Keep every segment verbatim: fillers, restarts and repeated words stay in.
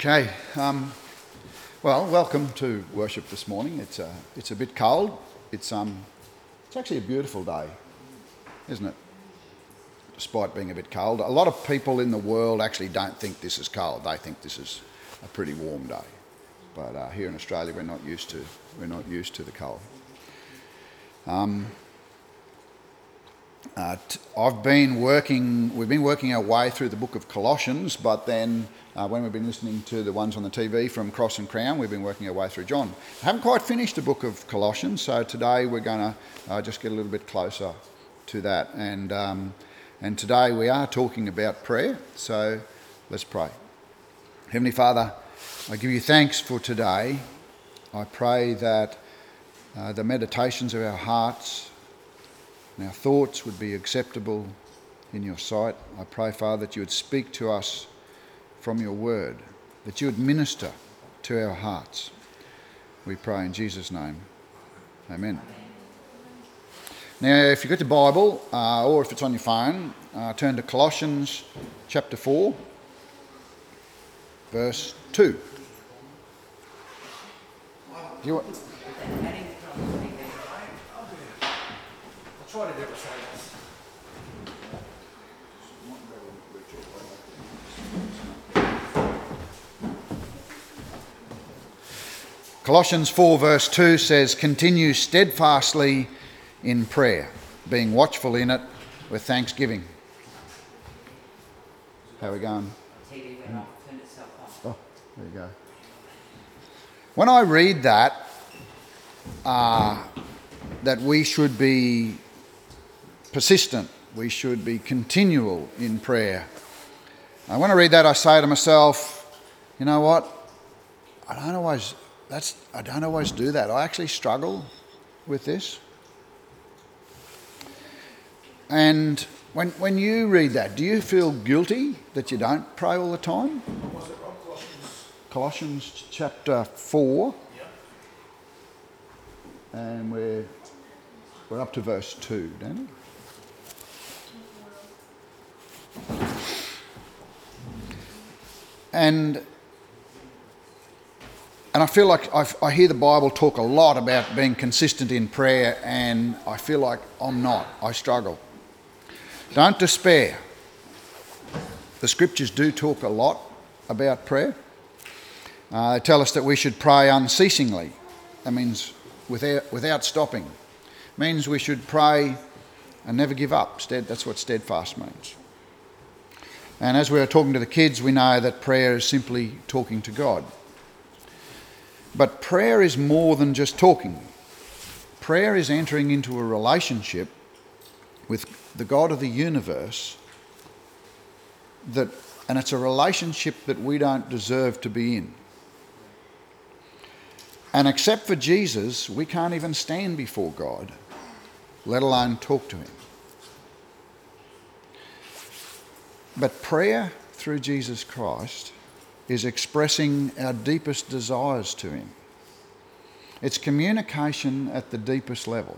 Okay, um, well, welcome to worship this morning. It's a, it's a bit cold. It's um, it's actually a beautiful day, isn't it? Despite being a bit cold, a lot of people in the world actually don't think this is cold. They think this is a pretty warm day. But uh, here in Australia, we're not used to we're not used to the cold. Um, uh, t- I've been working. We've been working our way through the book of Colossians, but then. Uh, when we've been listening to the ones on the T V from Cross and Crown, we've been working our way through John. I haven't quite finished the book of Colossians, so today we're going to uh, just get a little bit closer to that. And um, and today we are talking about prayer, so let's pray. Heavenly Father, I give you thanks for today. I pray that uh, the meditations of our hearts and our thoughts would be acceptable in your sight. I pray, Father, that you would speak to us from your word, that you would minister to our hearts. We pray in Jesus' name. Amen. Now, if you've got the Bible, uh, or if it's on your phone, uh, turn to Colossians chapter four, verse two. Do you want... I'll try to do it. Colossians four verse two says, "Continue steadfastly in prayer, being watchful in it with thanksgiving." How are we going? Oh, there you go. When I read that, uh, that we should be persistent, we should be continual in prayer. And when I read that, I say to myself, you know what? I don't always... That's, I don't always do that. I actually struggle with this. And when when you read that, do you feel guilty that you don't pray all the time? What was it, Rob? Colossians? Colossians chapter four. Yeah. And we're, we're up to verse two, Danny. And... And I feel like I've, I hear the Bible talk a lot about being consistent in prayer, and I feel like I'm not. I struggle. Don't despair. The scriptures do talk a lot about prayer. Uh, they tell us that we should pray unceasingly. That means without, without stopping. It means we should pray and never give up. That's what steadfast means. And as we are talking to the kids, we know that prayer is simply talking to God. But prayer is more than just talking. Prayer is entering into a relationship with the God of the universe, that, and it's a relationship that we don't deserve to be in. And except for Jesus, we can't even stand before God, let alone talk to him. But prayer through Jesus Christ is expressing our deepest desires to him. It's communication at the deepest level.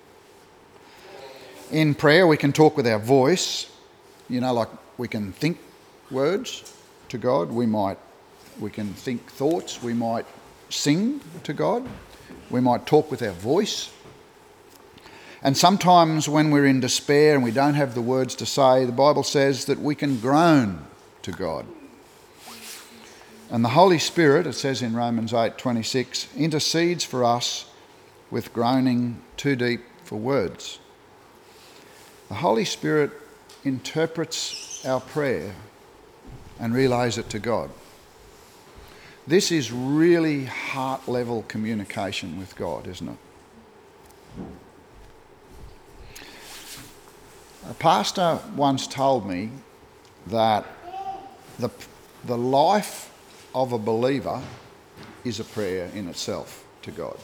In prayer, we can talk with our voice, you know, like we can think words to God. We might, we can think thoughts. We might sing to God. We might talk with our voice. And sometimes when we're in despair and we don't have the words to say, the Bible says that we can groan to God. And the Holy Spirit, it says in Romans eight twenty-six, intercedes for us with groaning too deep for words. The Holy Spirit interprets our prayer and relays it to God. This is really heart-level communication with God, isn't it? A pastor once told me that the, the life of a believer is a prayer in itself to God.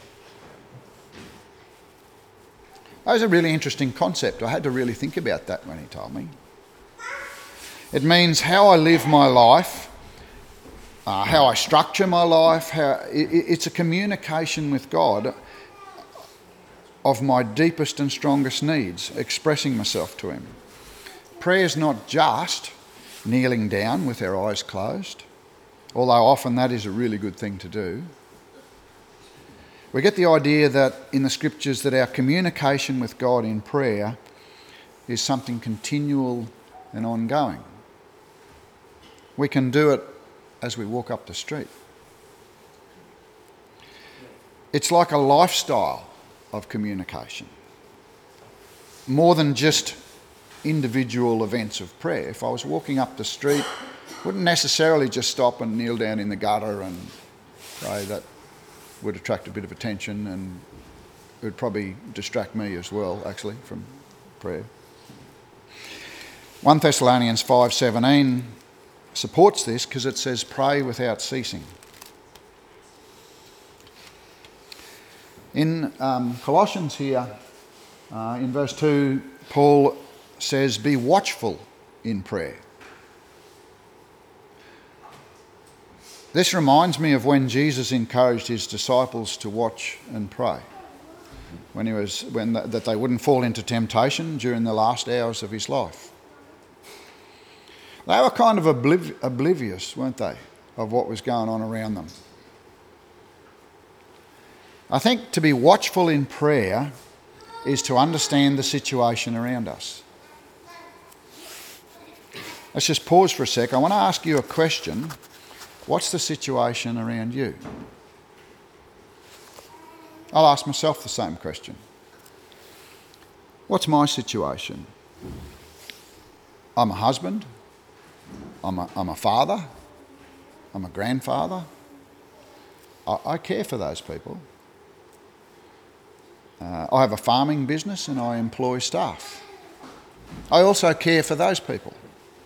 That was a really interesting concept. I had to really think about that when he told me. It means how I live my life, uh, how I structure my life. How it, it's a communication with God of my deepest and strongest needs, expressing myself to him. Prayer is not just kneeling down with our eyes closed. although often that is a really good thing to do. We get the idea that in the scriptures that our communication with God in prayer is something continual and ongoing. We can do it as we walk up the street. It's like a lifestyle of communication, more than just individual events of prayer. If I was walking up the street, I wouldn't necessarily just stop and kneel down in the gutter and pray. That would attract a bit of attention, and it would probably distract me as well, actually, from prayer. First Thessalonians five seventeen supports this because it says, pray without ceasing. In um, Colossians here, uh, in verse two, Paul says, be watchful in prayer. This reminds me of when Jesus encouraged his disciples to watch and pray, when he was when the, that they wouldn't fall into temptation during the last hours of his life. They were kind of obliv- oblivious, weren't they, of what was going on around them. I think to be watchful in prayer is to understand the situation around us. Let's just pause for a sec. I want to ask you a question. What's the situation around you? I'll ask myself the same question. What's my situation? I'm a husband. I'm a, I'm a father. I'm a grandfather. I, I care for those people. Uh, I have a farming business and I employ staff. I also care for those people.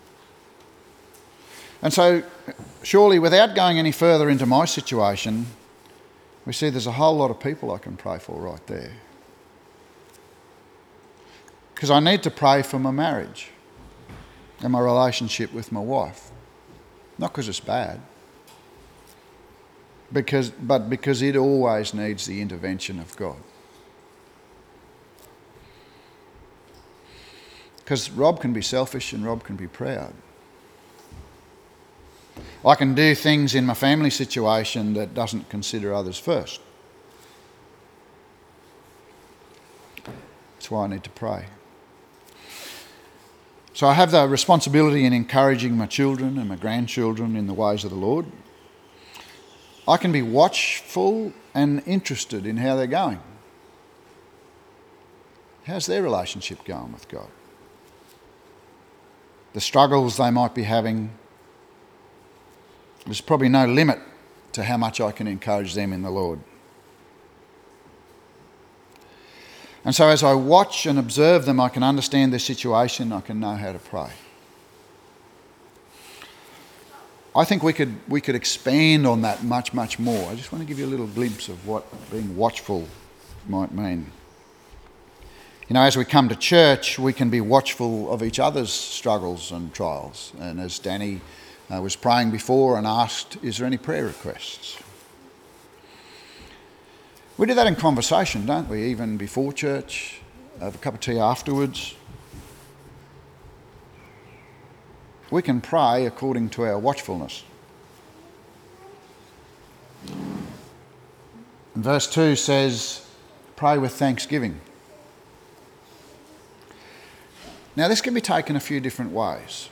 And so, surely without going any further into my situation, we see there's a whole lot of people I can pray for right there. Because I need to pray for my marriage and my relationship with my wife. Not because it's bad, because, but because it always needs the intervention of God. Because Rob can be selfish and Rob can be proud. I can do things in my family situation that doesn't consider others first. That's why I need to pray. So I have the responsibility in encouraging my children and my grandchildren in the ways of the Lord. I can be watchful and interested in how they're going. How's their relationship going with God? The struggles they might be having. There's probably no limit to how much I can encourage them in the Lord. And so as I watch and observe them, I can understand their situation, I can know how to pray. I think we could we could expand on that much, much more. I just want to give you a little glimpse of what being watchful might mean. You know, as we come to church, we can be watchful of each other's struggles and trials. And as Danny uh, was praying before and asked, is there any prayer requests? We do that in conversation, don't we? Even before church, have a cup of tea afterwards. We can pray according to our watchfulness. And verse two says, pray with thanksgiving. Now, this can be taken a few different ways.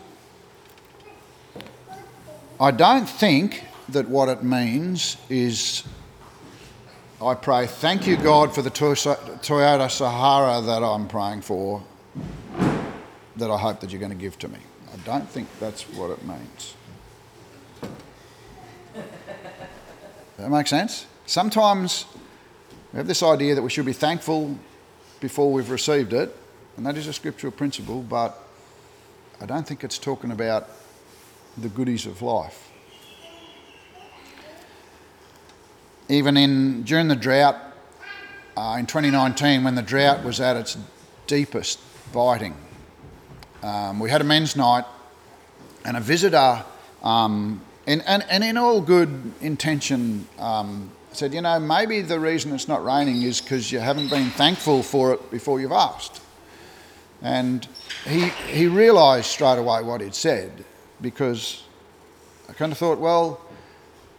I don't think that what it means is, I pray, thank you, God, for the Toyota Sahara that I'm praying for, that I hope that you're going to give to me. I don't think that's what it means. Does that make sense? Sometimes we have this idea that we should be thankful before we've received it, and that is a scriptural principle, but I don't think it's talking about the goodies of life. Even in during the drought uh, in twenty nineteen, when the drought was at its deepest, biting, um, we had a men's night, and a visitor, um, and, and, and in all good intention, um, said, you know, maybe the reason it's not raining is because you haven't been thankful for it before you've asked. And he he realised straight away what he'd said, because I kind of thought, well,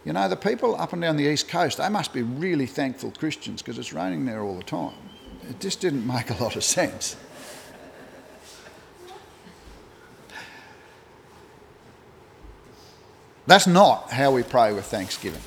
You know, the people up and down the East Coast, they must be really thankful Christians because it's raining there all the time. It just didn't make a lot of sense. That's not how we pray with thanksgiving.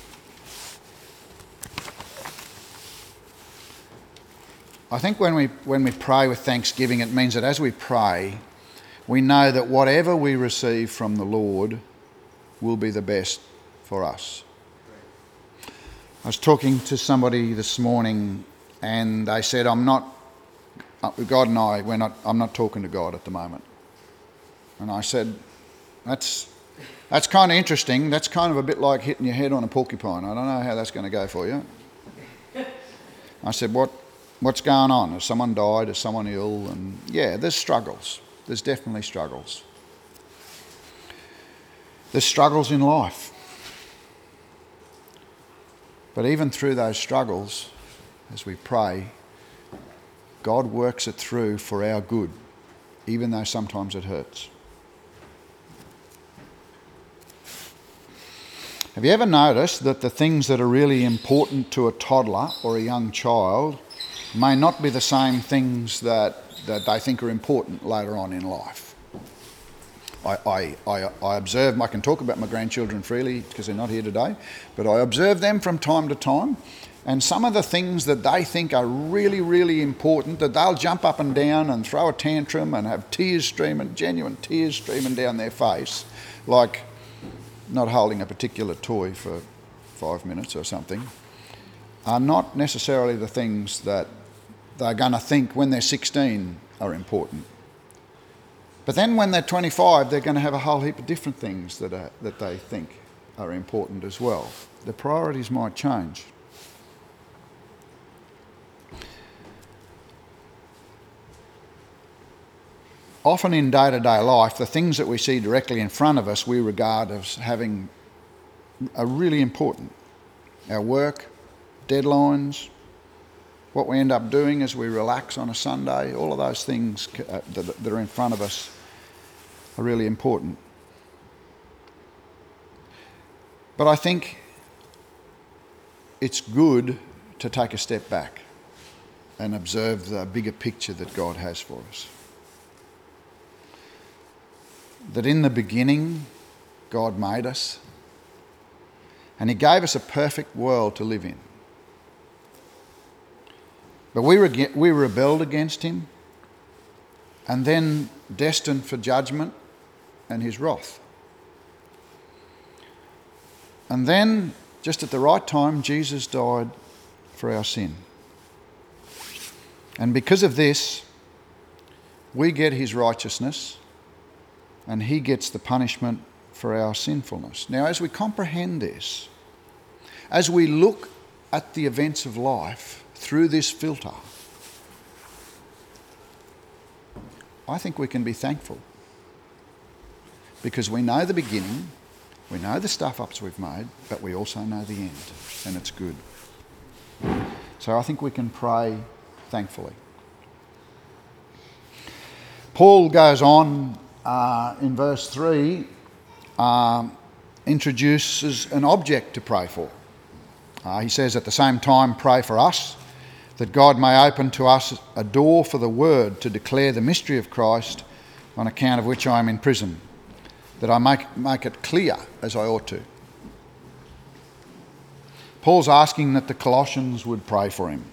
I think when we when we pray with thanksgiving, it means that as we pray, we know that whatever we receive from the Lord will be the best for us. I was talking to somebody this morning and they said, I'm not, God and I, we're not, I'm not talking to God at the moment. And I said, that's, that's kind of interesting. That's kind of a bit like hitting your head on a porcupine. I don't know how that's going to go for you. I said, what, what's going on? Has someone died? Is someone ill? And yeah, there's struggles. There's definitely struggles. There's struggles in life. But even through those struggles, as we pray, God works it through for our good, even though sometimes it hurts. Have you ever noticed that the things that are really important to a toddler or a young child may not be the same things that, that they think are important later on in life? I, I, I, I observe, I can talk about my grandchildren freely because they're not here today, but I observe them from time to time, and some of the things that they think are really, really important, that they'll jump up and down and throw a tantrum and have tears streaming, genuine tears streaming down their face, like not holding a particular toy for five minutes or something, are not necessarily the things that they're going to think when they're sixteen are important. But then when they're twenty-five, they're going to have a whole heap of different things that are, that they think are important as well. The priorities might change. Often in day-to-day life, the things that we see directly in front of us we regard as having are really important. Our work, deadlines, what we end up doing as we relax on a Sunday, all of those things uh, that, that are in front of us are really important. But I think it's good to take a step back and observe the bigger picture that God has for us. That in the beginning, God made us and He gave us a perfect world to live in. But we, rege- we rebelled against Him and then destined for judgment and His wrath. And then, just at the right time, Jesus died for our sin. And because of this, we get His righteousness and He gets the punishment for our sinfulness. Now, as we comprehend this, as we look at the events of life through this filter, I think we can be thankful because we know the beginning, we know the stuff-ups we've made, but we also know the end, and it's good. So I think we can pray thankfully. Paul goes on uh, in verse three, um, introduces an object to pray for. Uh, he says, at the same time, pray for us, that God may open to us a door for the word to declare the mystery of Christ, on account of which I am in prison, that I make, make it clear as I ought to. Paul's asking that the Colossians would pray for him.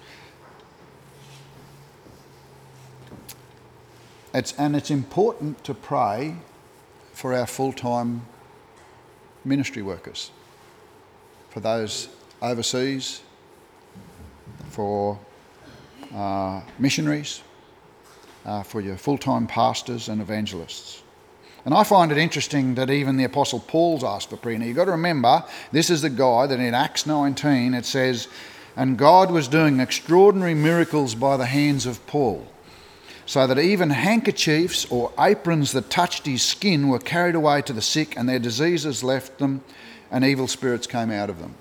It's, and it's important to pray for our full-time ministry workers, for those overseas, for uh, missionaries, uh, for your full-time pastors and evangelists. And I find it interesting that even the Apostle Paul's asked for prayer. Now you've got to remember, this is the guy that in Acts nineteen it says, and God was doing extraordinary miracles by the hands of Paul, so that even handkerchiefs or aprons that touched his skin were carried away to the sick, and their diseases left them, and evil spirits came out of them.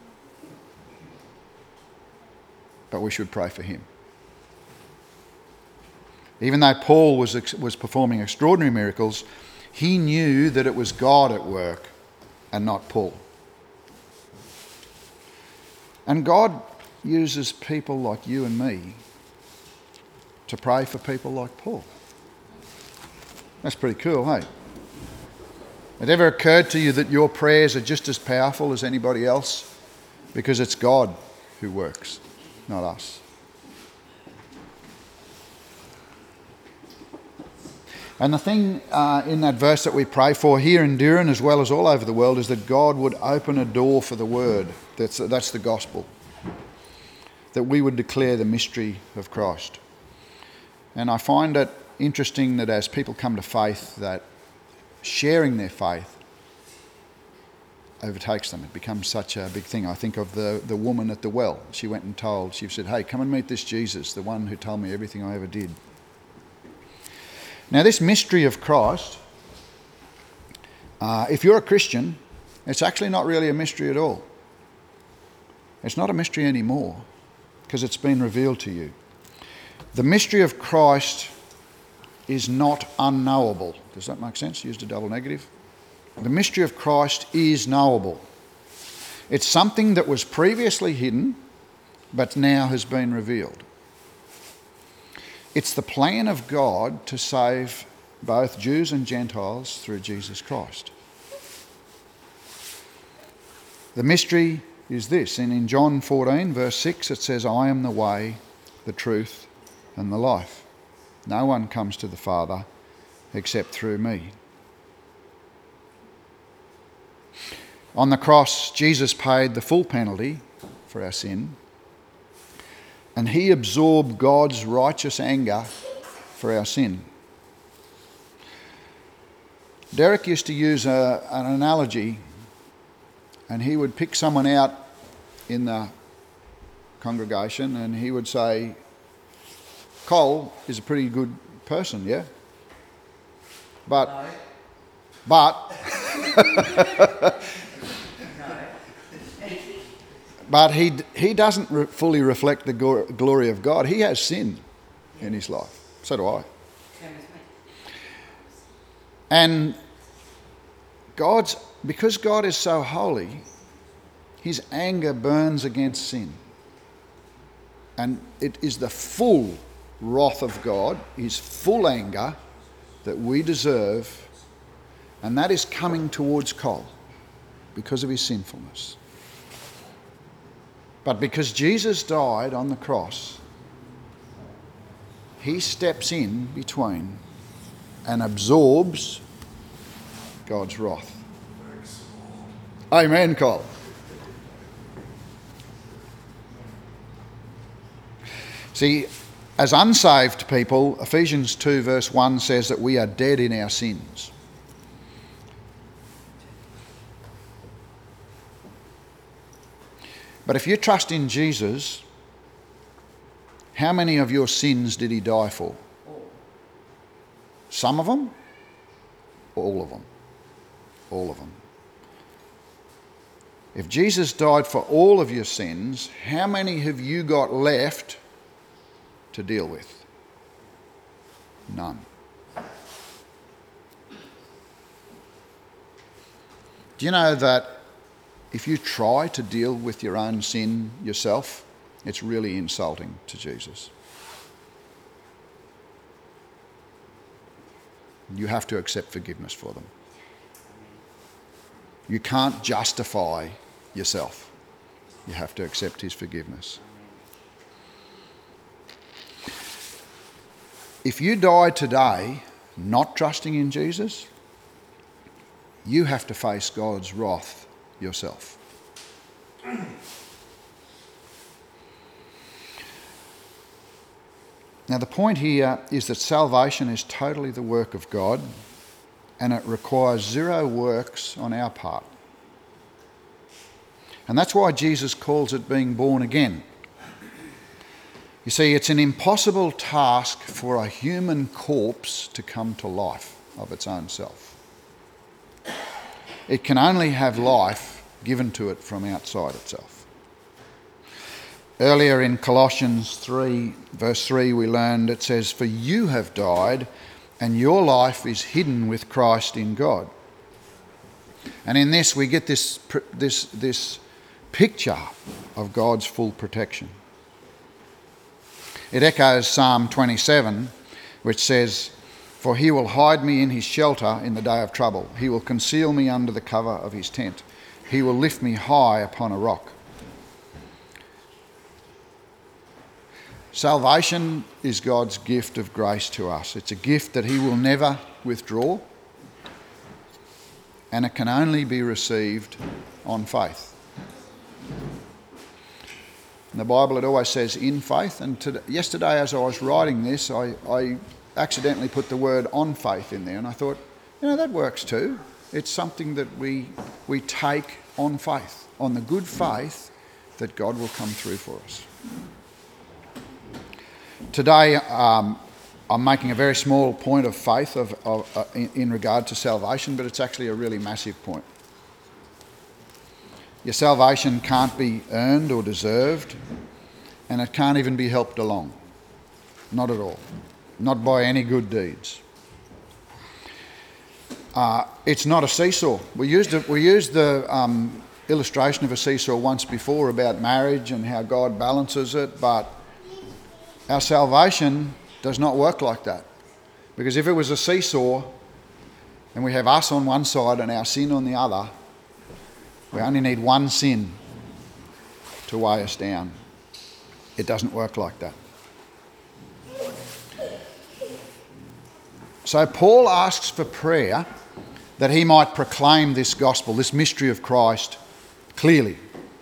But we should pray for him. Even though Paul was, was performing extraordinary miracles, he knew that it was God at work and not Paul. And God uses people like you and me to pray for people like Paul. That's pretty cool, hey? Has it ever occurred to you that your prayers are just as powerful as anybody else? Because it's God who works, not us. And the thing uh, in that verse that we pray for here in Durin as well as all over the world is that God would open a door for the word. That's, that's the gospel. That we would declare the mystery of Christ. And I find it interesting that as people come to faith, that sharing their faith overtakes them. It becomes such a big thing. I think of the, the woman at the well. She went and told, she said, hey, come and meet this Jesus, the one who told me everything I ever did. Now, this mystery of Christ, uh, if you're a Christian, it's actually not really a mystery at all. It's not a mystery anymore because it's been revealed to you. The mystery of Christ is not unknowable. Does that make sense? Used a double negative. The mystery of Christ is knowable. It's something that was previously hidden but now has been revealed. It's the plan of God to save both Jews and Gentiles through Jesus Christ. The mystery is this, and in John fourteen verse six it says, I am the way, the truth and the life. No one comes to the Father except through me. On the cross, Jesus paid the full penalty for our sin, and he absorbed God's righteous anger for our sin. Derek used to use a, an analogy, and he would pick someone out in the congregation and he would say, Cole is a pretty good person, yeah? But, No. but, No. but he he doesn't re- fully reflect the go- glory of God. He has sin in his life. So do I. Same as me. And God's, because God is so holy, his anger burns against sin. And it is the full wrath of God, his full anger that we deserve, and that is coming towards Cole because of his sinfulness. But because Jesus died on the cross, he steps in between and absorbs God's wrath. Amen, Cole. See, as unsaved people, Ephesians two verse one says that we are dead in our sins. But if you trust in Jesus, how many of your sins did he die for? Some of them? All of them? All of them. If Jesus died for all of your sins, how many have you got left to deal with? None. Do you know that if you try to deal with your own sin yourself, it's really insulting to Jesus? You have to accept forgiveness for them. You can't justify yourself. You have to accept his forgiveness. If you die today not trusting in Jesus, you have to face God's wrath yourself. Now, the point here is that salvation is totally the work of God, and it requires zero works on our part. And that's why Jesus calls it being born again. You see, it's an impossible task for a human corpse to come to life of its own self. It can only have life given to it from outside itself. Earlier in Colossians three, verse three, we learned it says, "For you have died, and your life is hidden with Christ in God." And in this we get this, this, this picture of God's full protection. It echoes Psalm twenty-seven, which says, "For he will hide me in his shelter in the day of trouble. He will conceal me under the cover of his tent. He will lift me high upon a rock." Salvation is God's gift of grace to us. It's a gift that he will never withdraw, and it can only be received on faith. In the Bible, it always says in faith. And today, yesterday, as I was writing this, I, I accidentally put the word on faith in there. And I thought, you know, that works too. It's something that we, we take on faith, on the good faith that God will come through for us. Today, um, I'm making a very small point of faith of, of, uh, in, in regard to salvation, but it's actually a really massive point. Your salvation can't be earned or deserved, and it can't even be helped along. Not at all. Not by any good deeds. Uh, it's not a seesaw. We used, a, we used the um, illustration of a seesaw once before about marriage and how God balances it, but our salvation does not work like that. Because if it was a seesaw and we have us on one side and our sin on the other, we only need one sin to weigh us down. It doesn't work like that. So Paul asks for prayer that he might proclaim this gospel, this mystery of Christ, clearly.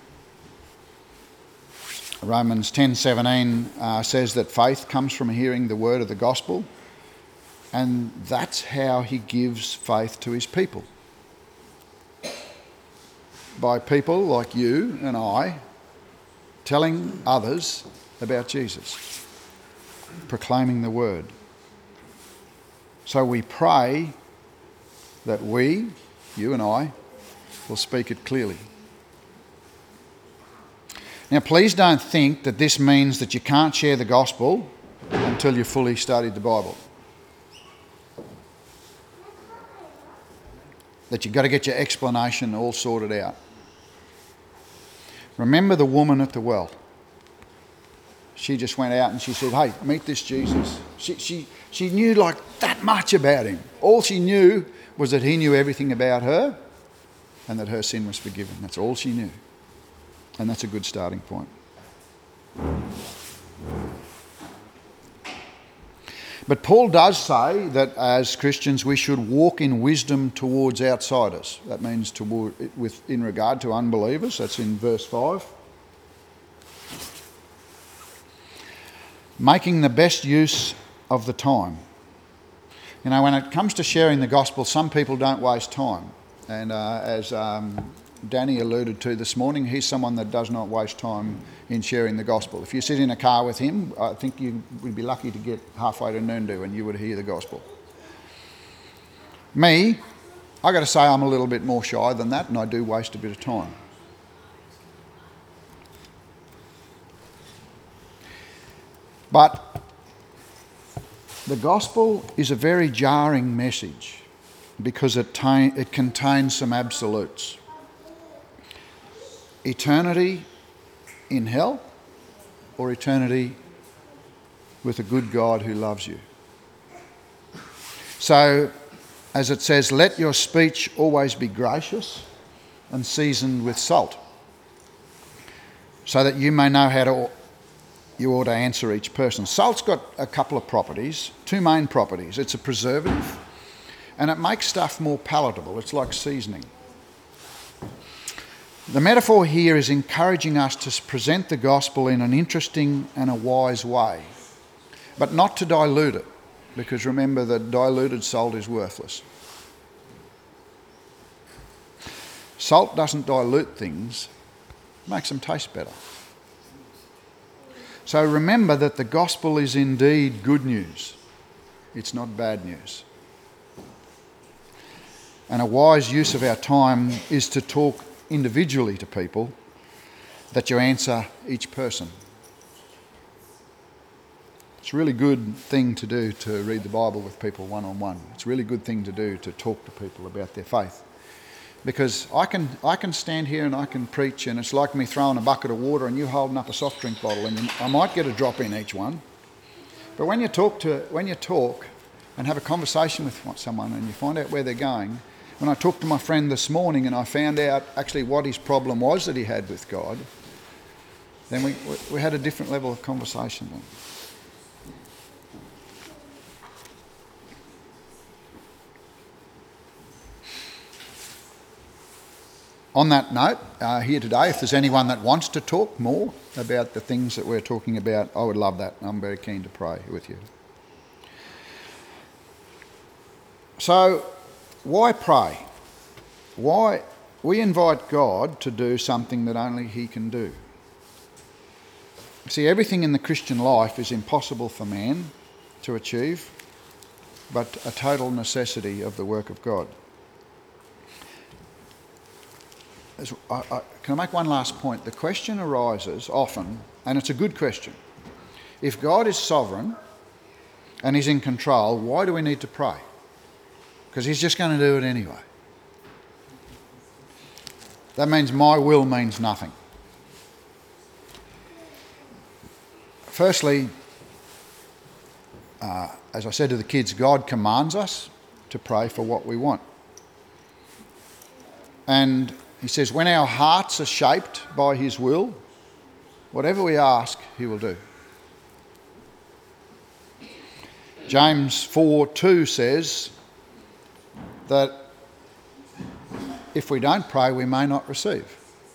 Romans ten seventeen uh, says that faith comes from hearing the word of the gospel, and that's how he gives faith to his people. By people like you and I telling others about Jesus, proclaiming the word. So we pray that we, you and I, will speak it clearly. Now, please don't think that this means that you can't share the gospel until you've fully studied the Bible. That you've got to get your explanation all sorted out. Remember the woman at the well. She just went out and she said, "Hey, meet this Jesus." She, she, she knew like that much about him. All she knew was that he knew everything about her and that her sin was forgiven. That's all she knew. And that's a good starting point. But Paul does say that as Christians we should walk in wisdom towards outsiders. That means toward, with, in regard to unbelievers. That's in verse five. Making the best use of the time. You know, when it comes to sharing the gospel, some people don't waste time. And uh, as um, Danny alluded to this morning, he's someone that does not waste time in sharing the gospel. If you sit in a car with him, I think you would be lucky to get halfway to Noondu and you would hear the gospel. Me, I got to say I'm a little bit more shy than that, and I do waste a bit of time. But the gospel is a very jarring message because it, ta- it contains some absolutes. Eternity in hell or eternity with a good God who loves you. So, as it says, let your speech always be gracious and seasoned with salt, so that you may know how to you ought to answer each person. Salt's got a couple of properties, two main properties. It's a preservative and it makes stuff more palatable. It's like seasoning. The metaphor here is encouraging us to present the gospel in an interesting and a wise way, but not to dilute it, because remember that diluted salt is worthless. Salt doesn't dilute things, it makes them taste better. So remember that the gospel is indeed good news. It's not bad news. And a wise use of our time is to talk individually to people, that you answer each person. It's a really good thing to do to read the Bible with people one-on-one. It's a really good thing to do to talk to people about their faith. Because I can I can stand here and I can preach, and it's like me throwing a bucket of water and you holding up a soft drink bottle, and I might get a drop in each one. But when you talk to when you talk and have a conversation with someone and you find out where they're going, when I talked to my friend this morning and I found out actually what his problem was that he had with God, then we we had a different level of conversation then. On that note, uh, here today, if there's anyone that wants to talk more about the things that we're talking about, I would love that. I'm very keen to pray with you. So, why pray? Why? We invite God to do something that only He can do. See, everything in the Christian life is impossible for man to achieve, but a total necessity of the work of God. I, I, can I make one last point? The question arises often, and it's a good question. If God is sovereign and He's in control, why do we need to pray? Because He's just going to do it anyway. That means my will means nothing. Firstly, uh, as I said to the kids, God commands us to pray for what we want. And He says, when our hearts are shaped by His will, whatever we ask, He will do. James four two says that if we don't pray, we may not receive.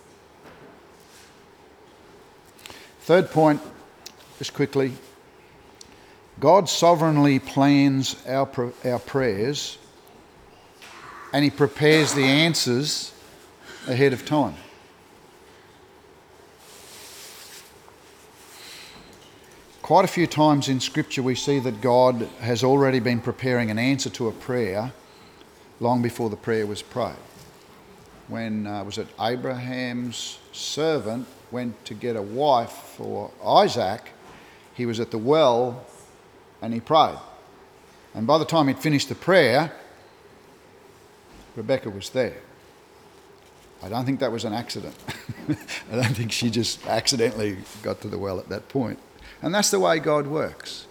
Third point, just quickly, God sovereignly plans our, our prayers, and He prepares the answers ahead of time. Quite a few times in Scripture we see that God has already been preparing an answer to a prayer long before the prayer was prayed. When uh, was it Abraham's servant went to get a wife for Isaac, he was at the well and he prayed. And by the time he'd finished the prayer, Rebecca was there. I don't think that was an accident. I don't think she just accidentally got to the well at that point. And that's the way God works.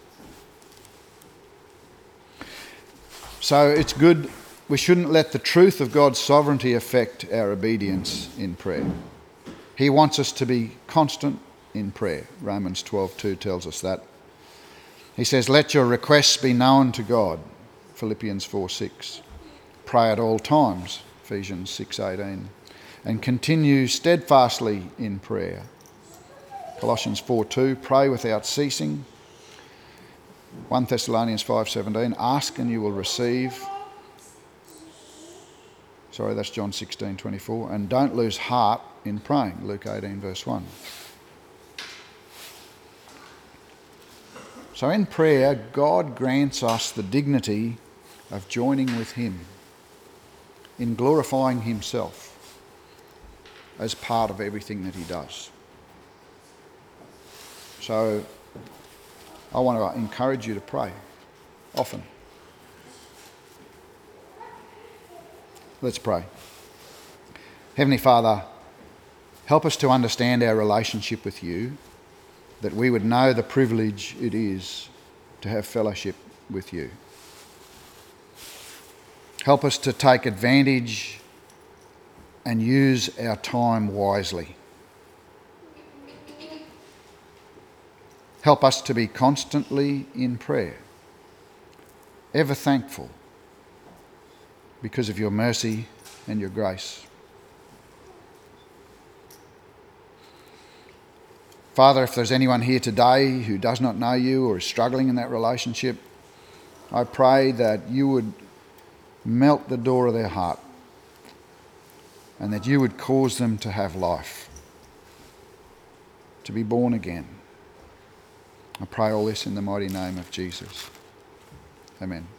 So it's good. We shouldn't let the truth of God's sovereignty affect our obedience in prayer. He wants us to be constant in prayer. Romans twelve two tells us that. He says, let your requests be known to God. Philippians four six. Pray at all times. Ephesians six eighteen. And continue steadfastly in prayer. Colossians four two, pray without ceasing. First Thessalonians five seventeen, ask and you will receive. Sorry, that's John sixteen twenty-four. And don't lose heart in praying. Luke eighteen verse one. So in prayer, God grants us the dignity of joining with Him in glorifying Himself as part of everything that He does. So I want to encourage you to pray often. Let's pray. Heavenly Father, help us to understand our relationship with You, that we would know the privilege it is to have fellowship with You. Help us to take advantage and use our time wisely. Help us to be constantly in prayer, ever thankful because of Your mercy and Your grace. Father, if there's anyone here today who does not know You or is struggling in that relationship, I pray that You would melt the door of their heart and that You would cause them to have life, to be born again. I pray all this in the mighty name of Jesus. Amen.